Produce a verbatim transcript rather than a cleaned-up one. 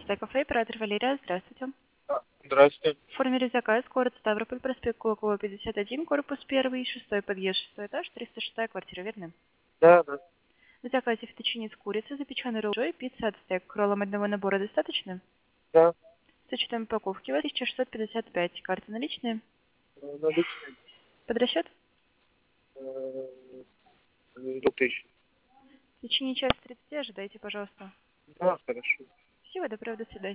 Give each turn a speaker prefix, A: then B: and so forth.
A: Стек кафе, оператор Валерия, здравствуйте.
B: А, Здравствуйте.
A: Оформили заказ, город Ставрополь, проспект Кулакова, пятьдесят один, корпус первый, шестой подъезд, шестой этаж, триста шестая квартира, верно?
B: Да, да.
A: В заказе фетучини с курицей, запеченный роллой, пицца от стек, кроллом одного набора достаточно?
B: Да.
A: С учетом упаковки у вас тысяча шестьсот пятьдесят пять, карты наличные?
B: Э, Наличные.
A: Под расчет?
B: э, Две тысячи.
A: В течение часа тридцати ожидайте, пожалуйста.
B: Да, хорошо.
A: Всего доброго, до свидания.